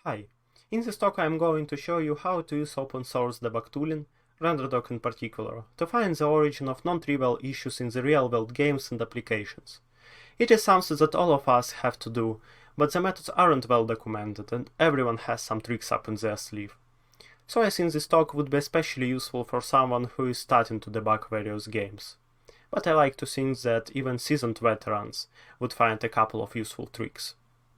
Hi, in this talk I am going to show you how to use open source debug tooling, RenderDoc in particular, to find the origin of non-trivial issues in the real-world games and applications. It is something that all of us have to do, but the methods aren't well documented and everyone has some tricks up in their sleeve. So I think this talk would be especially useful for someone who is starting to debug various games. But I like to think that even seasoned veterans would find a couple of useful tricks.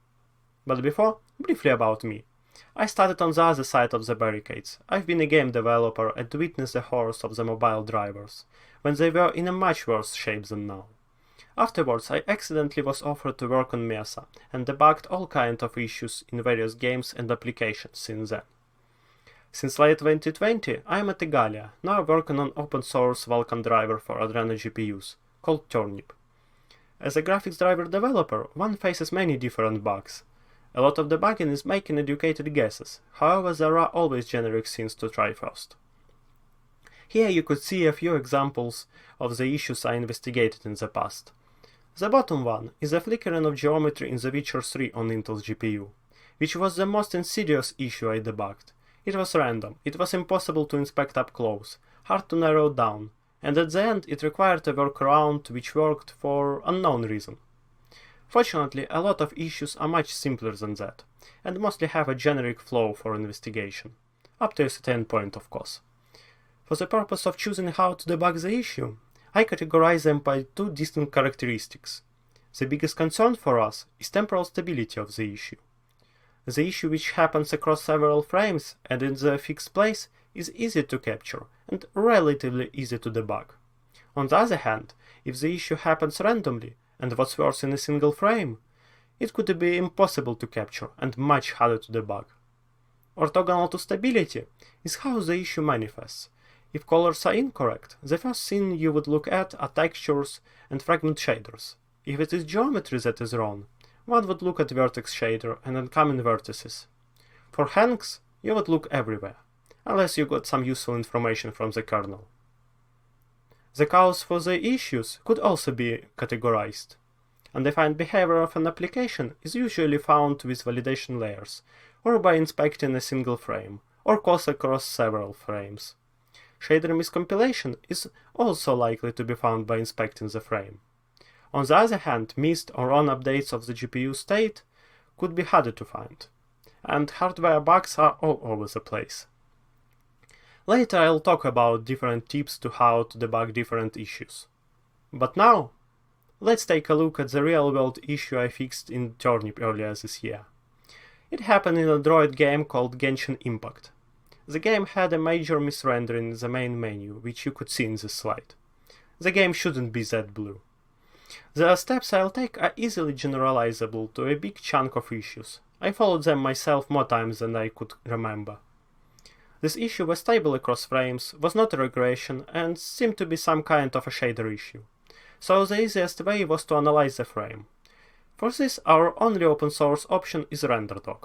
But before, briefly about me. I started on the other side of the barricades. I've been a game developer and witnessed the horrors of the mobile drivers, when they were in a much worse shape than now. Afterwards, I accidentally was offered to work on Mesa, and debugged all kinds of issues in various games and applications since then. Since late 2020, I am at Igalia, now working on open source Vulkan driver for Adreno GPUs, called Turnip. As a graphics driver developer, one faces many different bugs. A lot of debugging is making educated guesses, however there are always generic things to try first. Here you could see a few examples of the issues I investigated in the past. The bottom one is the flickering of geometry in The Witcher 3 on Intel's GPU, which was the most insidious issue I debugged. It was random, it was impossible to inspect up close, hard to narrow down, and at the end it required a workaround which worked for unknown reason. Fortunately, a lot of issues are much simpler than that, and mostly have a generic flow for investigation, up to a certain point of course. For the purpose of choosing how to debug the issue, I categorize them by two distinct characteristics. The biggest concern for us is temporal stability of the issue. The issue which happens across several frames and in the fixed place is easy to capture and relatively easy to debug. On the other hand, if the issue happens randomly, and what's worse in a single frame, it could be impossible to capture and much harder to debug. Orthogonal to stability is how the issue manifests. If colors are incorrect, the first thing you would look at are textures and fragment shaders. If it is geometry that is wrong, one would look at vertex shader and incoming vertices. For hangs, you would look everywhere, unless you got some useful information from the kernel. The cause for the issues could also be categorized. Undefined behavior of an application is usually found with validation layers, or by inspecting a single frame, or cause across several frames. Shader miscompilation is also likely to be found by inspecting the frame. On the other hand, missed or wrong updates of the GPU state could be harder to find, and hardware bugs are all over the place. Later I'll talk about different tips to how to debug different issues. But now, let's take a look at the real-world issue I fixed in Turnip earlier this year. It happened in a Droid game called Genshin Impact. The game had a major misrendering in the main menu, which you could see in this slide. The game shouldn't be that blue. The steps I'll take are easily generalizable to a big chunk of issues. I followed them myself more times than I could remember. This issue was stable across frames, was not a regression, and seemed to be some kind of a shader issue. So the easiest way was to analyze the frame. For this, our only open source option is RenderDoc.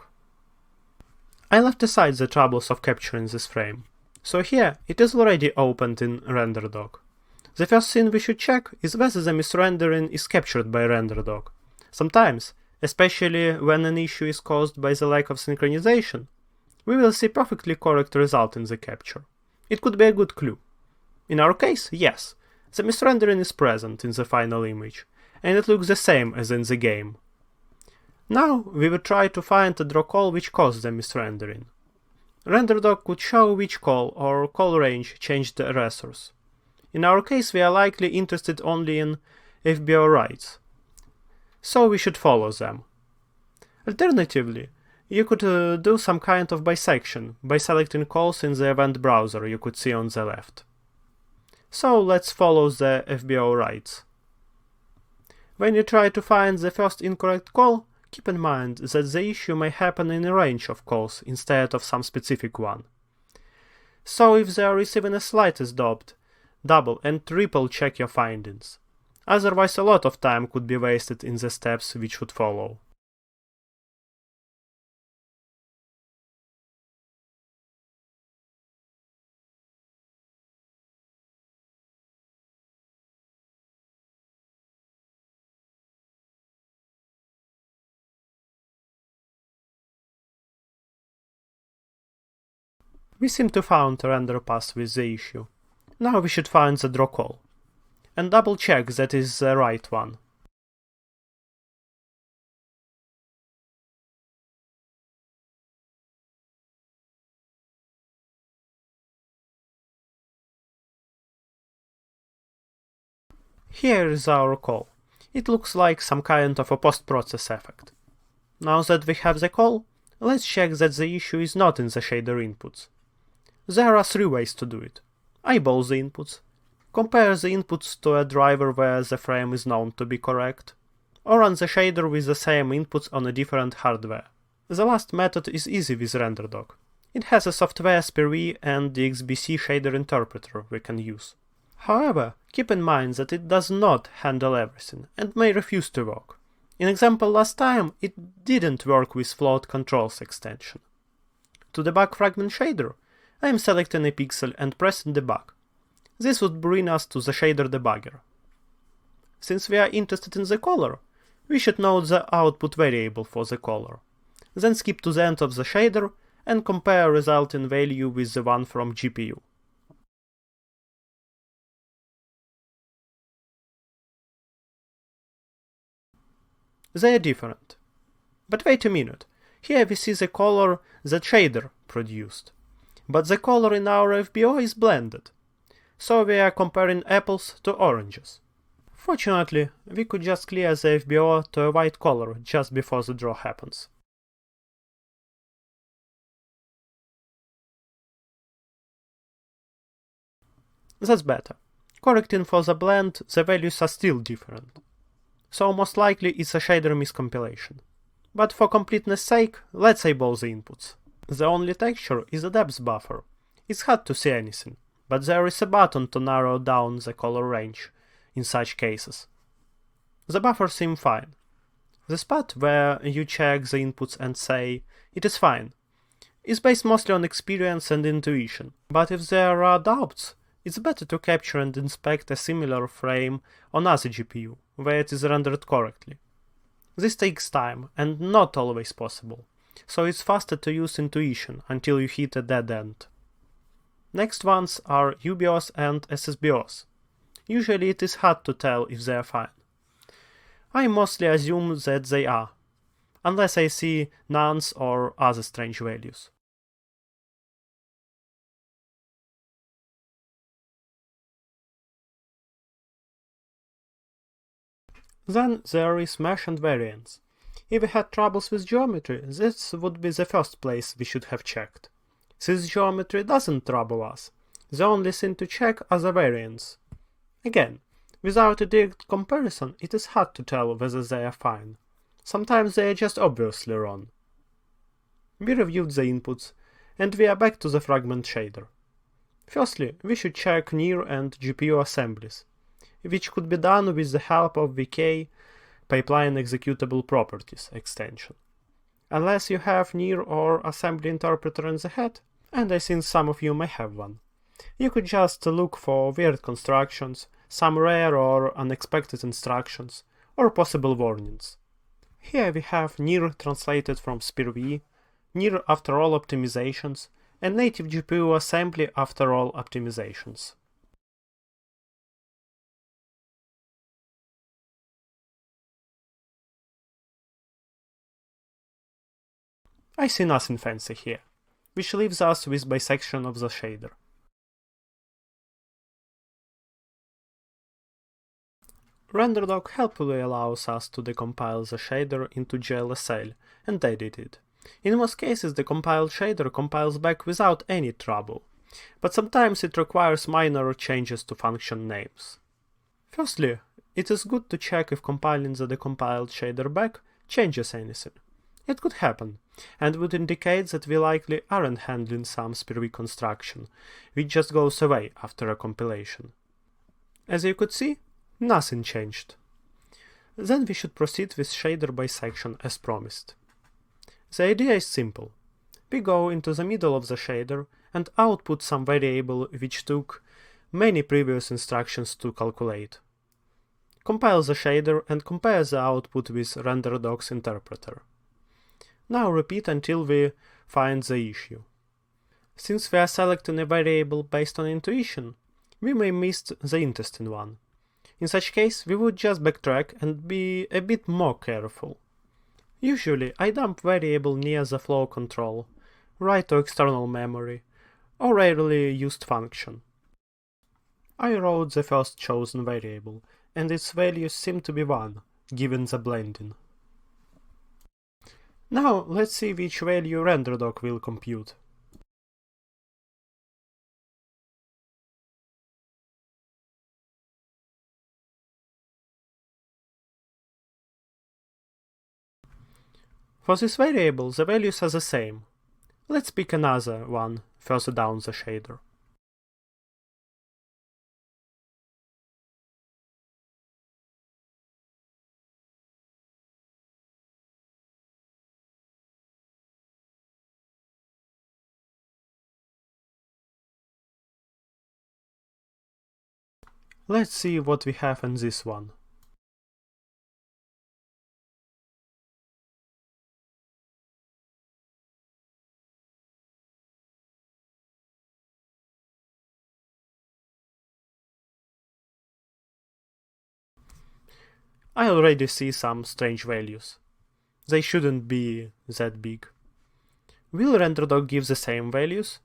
I left aside the troubles of capturing this frame. So here, it is already opened in RenderDoc. The first thing we should check is whether the misrendering is captured by RenderDoc. Sometimes, especially when an issue is caused by the lack of synchronization, we will see perfectly correct result in the capture. It could be a good clue. In our case, yes, the misrendering is present in the final image, and it looks the same as in the game. Now we will try to find a draw call which caused the misrendering. RenderDoc could show which call or call range changed the erasers. In our case, we are likely interested only in FBO writes, so we should follow them. Alternatively, you could do some kind of bisection by selecting calls in the event browser you could see on the left. So let's follow the FBO writes. When you try to find the first incorrect call, keep in mind that the issue may happen in a range of calls instead of some specific one. So if they are receiving a slightest double and triple check your findings. Otherwise a lot of time could be wasted in the steps which would follow. We seem to found a render path with the issue. Now we should find the draw call. And double check that is the right one. Here is our call. It looks like some kind of a post-process effect. Now that we have the call, let's check that the issue is not in the shader inputs. There are 3 ways to do it. Eyeball the inputs, compare the inputs to a driver where the frame is known to be correct, or run the shader with the same inputs on a different hardware. The last method is easy with RenderDoc. It has a software SPIR-V and the XBC shader interpreter we can use. However, keep in mind that it does not handle everything and may refuse to work. In example last time, it didn't work with float controls extension. To debug fragment shader, I am selecting a pixel and pressing debug. This would bring us to the shader debugger. Since we are interested in the color, we should know the output variable for the color. Then skip to the end of the shader and compare resulting value with the one from GPU. They are different. But wait a minute, here we see the color that shader produced. But the color in our FBO is blended. So we are comparing apples to oranges. Fortunately, we could just clear the FBO to a white color just before the draw happens. That's better. Correcting for the blend, the values are still different. So most likely it's a shader miscompilation. But for completeness sake, let's eyeball the inputs. The only texture is a depth buffer. It's hard to see anything, but there is a button to narrow down the color range in such cases. The buffer seems fine. The spot where you check the inputs and say, it is fine, is based mostly on experience and intuition, but if there are doubts, it's better to capture and inspect a similar frame on other GPU, where it is rendered correctly. This takes time and not always possible, so it's faster to use intuition until you hit a dead end. Next ones are UBIOS and SSBIOS. Usually it is hard to tell if they are fine. I mostly assume that they are, unless I see nuns or other strange values. Then there is mesh and variance. If we had troubles with geometry, this would be the first place we should have checked. Since geometry doesn't trouble us, the only thing to check are the variants. Again, without a direct comparison, it is hard to tell whether they are fine. Sometimes they are just obviously wrong. We reviewed the inputs, and we are back to the fragment shader. Firstly, we should check NIR and GPU assemblies, which could be done with the help of VK Pipeline Executable Properties extension. Unless you have NIR or assembly interpreter in the head, and I think some of you may have one, you could just look for weird constructions, some rare or unexpected instructions, or possible warnings. Here we have NIR translated from SPIR-V, NIR after all optimizations, and native GPU assembly after all optimizations. I see nothing fancy here, which leaves us with bisection of the shader. RenderDoc helpfully allows us to decompile the shader into GLSL and edit it. In most cases, the compiled shader compiles back without any trouble, but sometimes it requires minor changes to function names. Firstly, it is good to check if compiling the decompiled shader back changes anything. It could happen, and would indicate that we likely aren't handling some SPIR-V construction, which just goes away after a compilation. As you could see, nothing changed. Then we should proceed with shader bisection as promised. The idea is simple. We go into the middle of the shader and output some variable which took many previous instructions to calculate. Compile the shader and compare the output with RenderDoc's interpreter. Now repeat until we find the issue. Since we are selecting a variable based on intuition, we may miss the interesting one. In such case, we would just backtrack and be a bit more careful. Usually, I dump variable near the flow control, write to external memory, or rarely used function. I wrote the first chosen variable, and its values seem to be 1, given the blending. Now let's see which value RenderDoc will compute. For this variable, the values are the same. Let's pick another one further down the shader. Let's see what we have in this one. I already see some strange values. They shouldn't be that big. Will RenderDoc give the same values?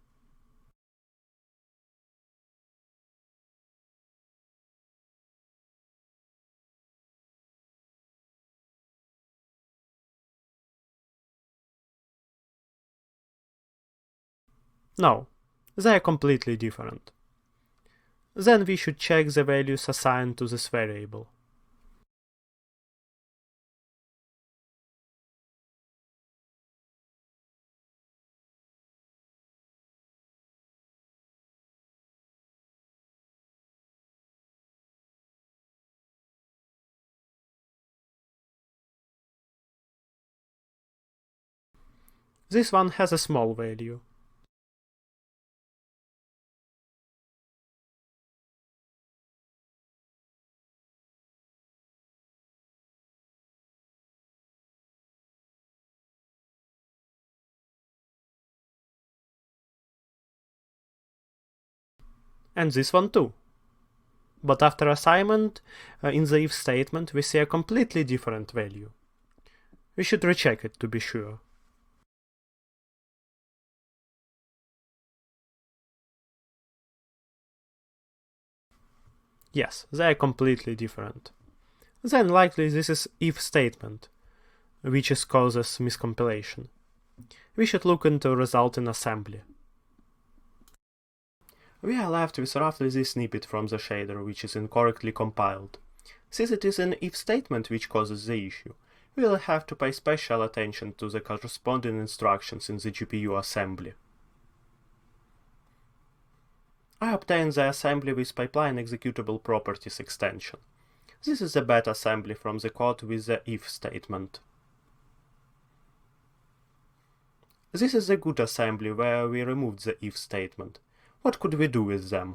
No, they are completely different. Then we should check the values assigned to this variable. This one has a small value. And this one too. But after assignment, in the if statement, we see a completely different value. We should recheck it to be sure. Yes, they are completely different. Then likely this is if statement, which causes miscompilation. We should look into result in assembly. We are left with roughly this snippet from the shader, which is incorrectly compiled. Since it is an if statement which causes the issue, we will have to pay special attention to the corresponding instructions in the GPU assembly. I obtained the assembly with pipeline executable properties extension. This is the beta assembly from the code with the if statement. This is the good assembly where we removed the if statement. What could we do with them?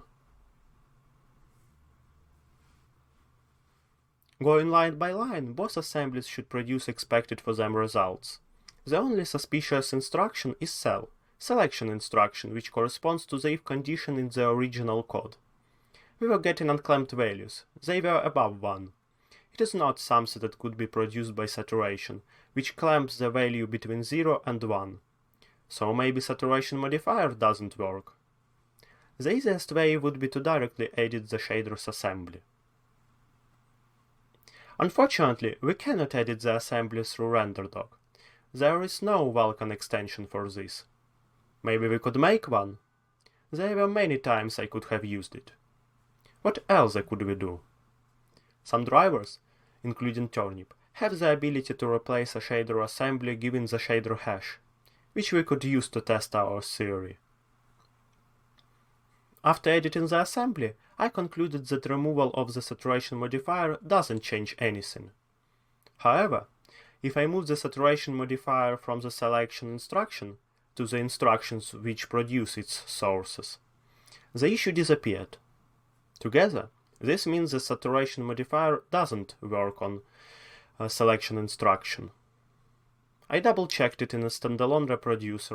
Going line by line, both assemblies should produce expected for them results. The only suspicious instruction is selection instruction, which corresponds to the if condition in the original code. We were getting unclaimed values. They were above 1. It is not something that could be produced by saturation, which clamps the value between 0 and 1. So maybe saturation modifier doesn't work. The easiest way would be to directly edit the shader's assembly. Unfortunately, we cannot edit the assembly through RenderDoc. There is no Vulkan extension for this. Maybe we could make one? There were many times I could have used it. What else could we do? Some drivers, including Turnip, have the ability to replace a shader assembly given the shader hash, which we could use to test our theory. After editing the assembly, I concluded that removal of the saturation modifier doesn't change anything. However, if I move the saturation modifier from the selection instruction to the instructions which produce its sources, the issue disappeared. Together, this means the saturation modifier doesn't work on a selection instruction. I double-checked it in a standalone reproducer,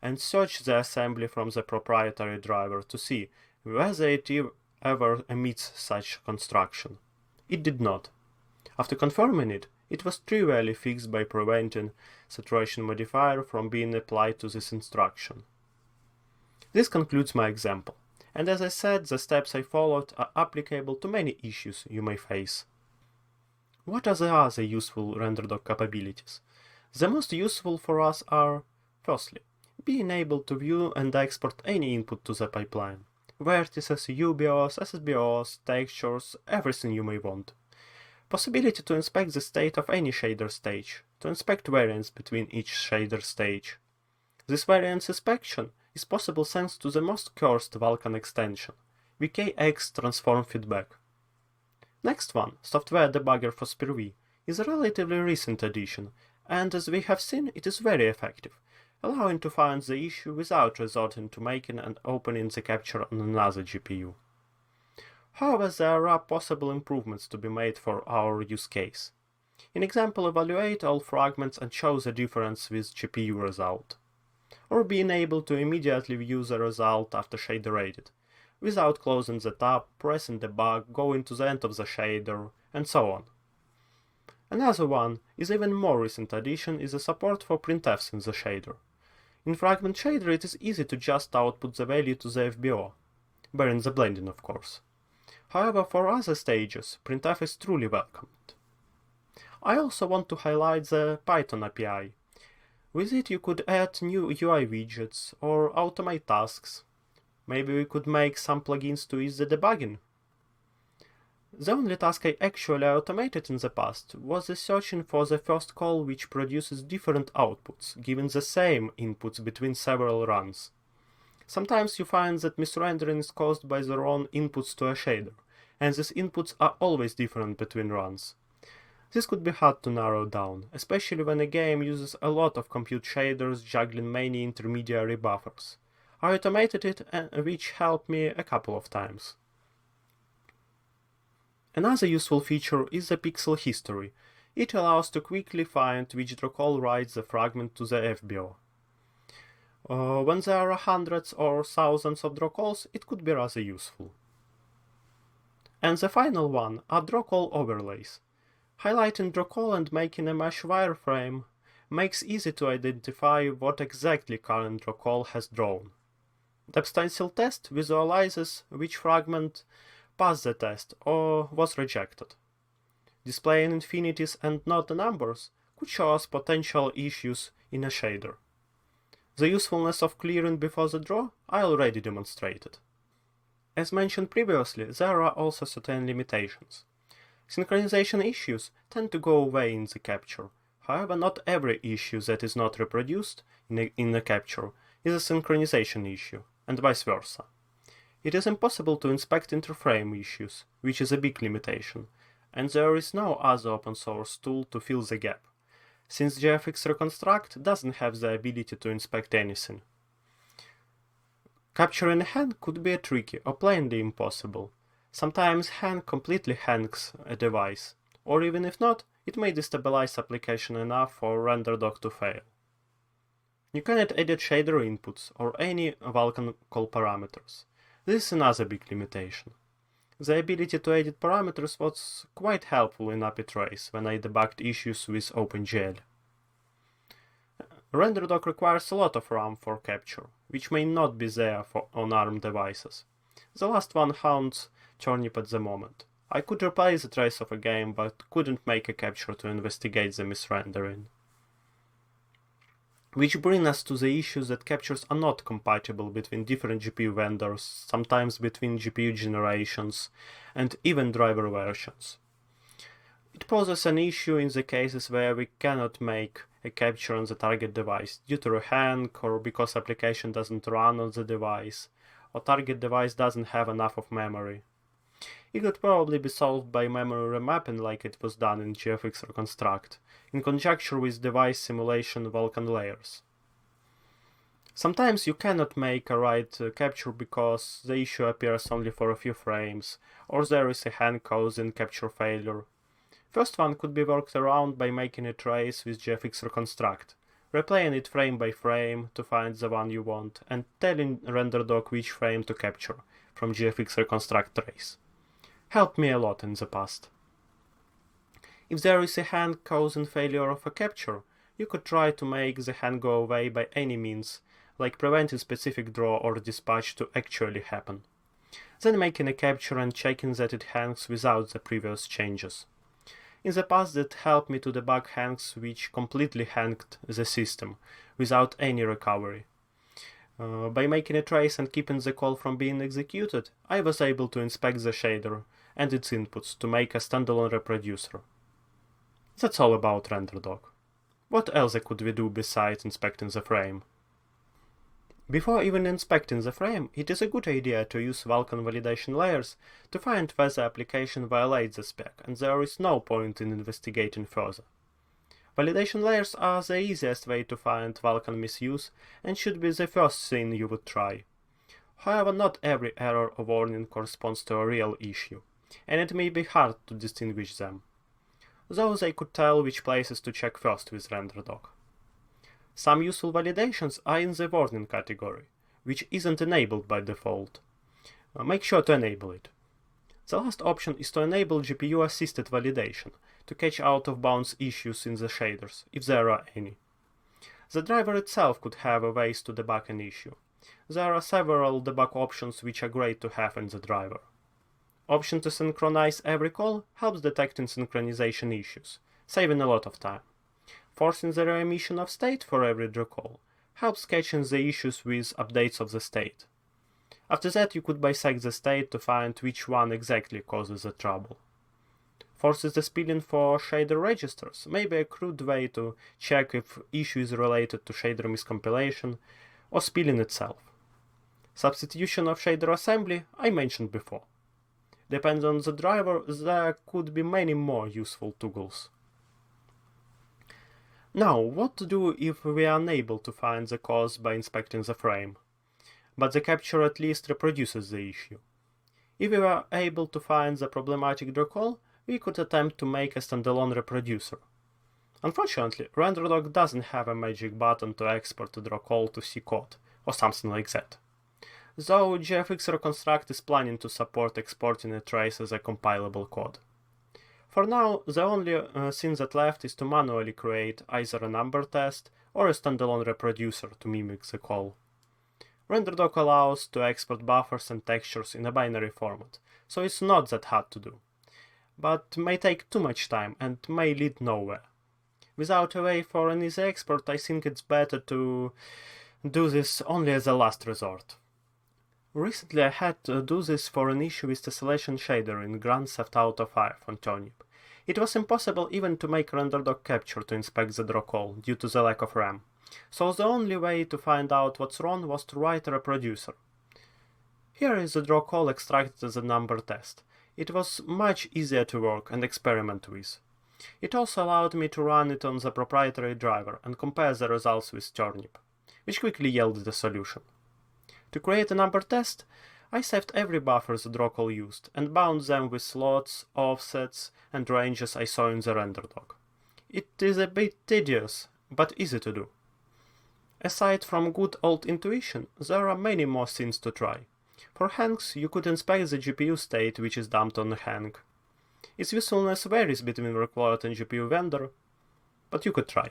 and search the assembly from the proprietary driver to see whether it ever emits such construction. It did not. After confirming it, it was trivially fixed by preventing saturation modifier from being applied to this instruction. This concludes my example, and as I said, the steps I followed are applicable to many issues you may face. What are the other useful RenderDoc capabilities? The most useful for us are, firstly, being able to view and export any input to the pipeline. Vertices, UBOs, SSBOs, textures, everything you may want. Possibility to inspect the state of any shader stage, to inspect variance between each shader stage. This variance inspection is possible thanks to the most cursed Vulkan extension, VKX Transform Feedback. Next one, Software Debugger for SPIR-V, is a relatively recent addition, and as we have seen, it is very effective, allowing to find the issue without resorting to making and opening the capture on another GPU. However, there are possible improvements to be made for our use case. In example, evaluate all fragments and show the difference with GPU result. Or being able to immediately view the result after shader edit, without closing the tab, pressing debug, going to the end of the shader, and so on. Another one, is even more recent addition, is the support for printfs in the shader. In Fragment Shader it is easy to just output the value to the FBO, bearing the blending of course. However, for other stages, printf is truly welcomed. I also want to highlight the Python API. With it you could add new UI widgets or automate tasks. Maybe we could make some plugins to ease the debugging. The only task I actually automated in the past was the searching for the first call which produces different outputs, giving the same inputs between several runs. Sometimes you find that misrendering is caused by the wrong inputs to a shader, and these inputs are always different between runs. This could be hard to narrow down, especially when a game uses a lot of compute shaders juggling many intermediary buffers. I automated it, which helped me a couple of times. Another useful feature is the pixel history. It allows to quickly find which draw call writes the fragment to the FBO. When there are hundreds or thousands of draw calls, it could be rather useful. And the final one are draw call overlays. Highlighting draw call and making a mesh wireframe makes easy to identify what exactly current draw call has drawn. The stencil test visualizes which fragment passed the test or was rejected. Displaying infinities and not the numbers could show us potential issues in a shader. The usefulness of clearing before the draw I already demonstrated. As mentioned previously, there are also certain limitations. Synchronization issues tend to go away in the capture. However, not every issue that is not reproduced in the capture is a synchronization issue, and vice versa. It is impossible to inspect interframe issues, which is a big limitation, and there is no other open source tool to fill the gap, since GFX Reconstruct doesn't have the ability to inspect anything. Capturing a hand could be tricky or plainly impossible. Sometimes hand completely hangs a device, or even if not, it may destabilize application enough for RenderDoc to fail. You cannot edit shader inputs or any Vulkan call parameters. This is another big limitation. The ability to edit parameters was quite helpful in API Trace when I debugged issues with OpenGL. RenderDoc requires a lot of RAM for capture, which may not be there on ARM devices. The last one haunts Turnip at the moment. I could replay the trace of a game, but couldn't make a capture to investigate the misrendering. Which brings us to the issue that captures are not compatible between different GPU vendors, sometimes between GPU generations, and even driver versions. It poses an issue in the cases where we cannot make a capture on the target device due to a hang, or because application doesn't run on the device, or target device doesn't have enough of memory. It could probably be solved by memory remapping like it was done in GFX Reconstruct, in conjunction with device simulation Vulkan layers. Sometimes you cannot make a right capture because the issue appears only for a few frames, or there is a hang causing capture failure. First one could be worked around by making a trace with GFX Reconstruct, replaying it frame by frame to find the one you want, and telling RenderDoc which frame to capture from GFX Reconstruct trace. Helped me a lot in the past. If there is a hang causing failure of a capture, you could try to make the hang go away by any means, like preventing specific draw or dispatch to actually happen. Then making a capture and checking that it hangs without the previous changes. In the past that helped me to debug hangs which completely hanged the system, without any recovery. By making a trace and keeping the call from being executed, I was able to inspect the shader and its inputs to make a standalone reproducer. That's all about RenderDoc. What else could we do besides inspecting the frame? Before even inspecting the frame, it is a good idea to use Vulkan validation layers to find whether the application violates the spec, and there is no point in investigating further. Validation layers are the easiest way to find Vulkan misuse and should be the first thing you would try. However, not every error or warning corresponds to a real issue, and it may be hard to distinguish them. Though they could tell which places to check first with RenderDoc. Some useful validations are in the warning category, which isn't enabled by default. Make sure to enable it. The last option is to enable GPU-assisted validation to catch out-of-bounds issues in the shaders, if there are any. The driver itself could have ways to debug an issue. There are several debug options which are great to have in the driver. Option to synchronize every call helps detecting synchronization issues, saving a lot of time. Forcing the reemission of state for every draw call helps catching the issues with updates of the state. After that, you could bisect the state to find which one exactly causes the trouble. Forces the spilling for shader registers may be a crude way to check if issue is related to shader miscompilation or spilling itself. Substitution of shader assembly I mentioned before. Depending on the driver, there could be many more useful toggles. Now, what to do if we are unable to find the cause by inspecting the frame, but the capture at least reproduces the issue? If we are able to find the problematic draw call, we could attempt to make a standalone reproducer. Unfortunately, RenderDoc doesn't have a magic button to export a draw call to C code, or something like that. Though GFX Reconstruct is planning to support exporting a trace as a compilable code. For now, the only thing that left is to manually create either a number test or a standalone reproducer to mimic the call. RenderDoc allows to export buffers and textures in a binary format, so it's not that hard to do, but may take too much time and may lead nowhere. Without a way for an easy export, I think it's better to do this only as a last resort. Recently I had to do this for an issue with tessellation shader in Grand Theft Auto 5 on Turnip. It was impossible even to make RenderDoc capture to inspect the draw call due to the lack of RAM, so the only way to find out what's wrong was to write a reproducer. Here is the draw call extracted as a number test. It was much easier to work and experiment with. It also allowed me to run it on the proprietary driver and compare the results with Turnip, which quickly yielded a solution. To create a number test, I saved every buffer the draw call used and bound them with slots, offsets, and ranges I saw in the RenderDoc. It is a bit tedious, but easy to do. Aside from good old intuition, there are many more things to try. For hangs, you could inspect the GPU state which is dumped on the hang. Its usefulness varies between required and GPU vendor, but you could try.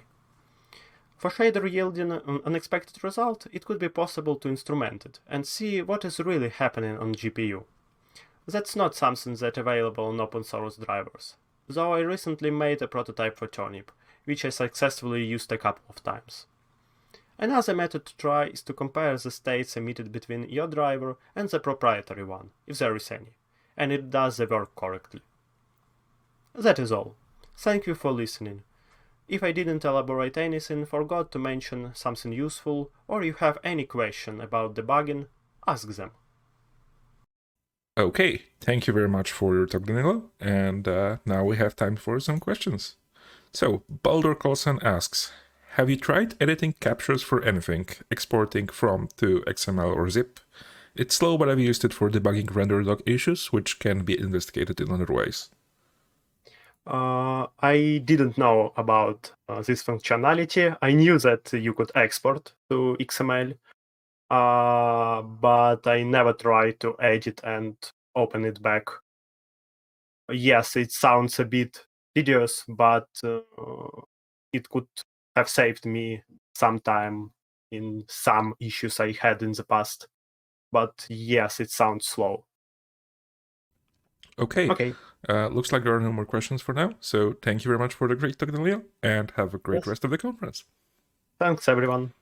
For shader yielding an unexpected result, it could be possible to instrument it and see what is really happening on GPU. That's not something that's available on open source drivers, though I recently made a prototype for Turnip, which I successfully used a couple of times. Another method to try is to compare the states emitted between your driver and the proprietary one, if there is any, and it does the work correctly. That is all. Thank you for listening. If I didn't elaborate anything, forgot to mention something useful, or you have any question about debugging, ask them. Okay, thank you very much for your talk, Danilo, and now we have time for some questions. So, Baldur Carlson asks, have you tried editing captures for anything, exporting from to XML or zip? It's slow, but I've used it for debugging RenderDoc issues, which can be investigated in other ways. I didn't know about this functionality. I knew that you could export to XML, but I never tried to edit and open it back. Yes, it sounds a bit tedious, but it could have saved me some time in some issues I had in the past. But yes, it sounds slow. Okay. Looks like there are no more questions for now. So thank you very much for the great talk, Leo, and have a great Yes. rest of the conference. Thanks, everyone.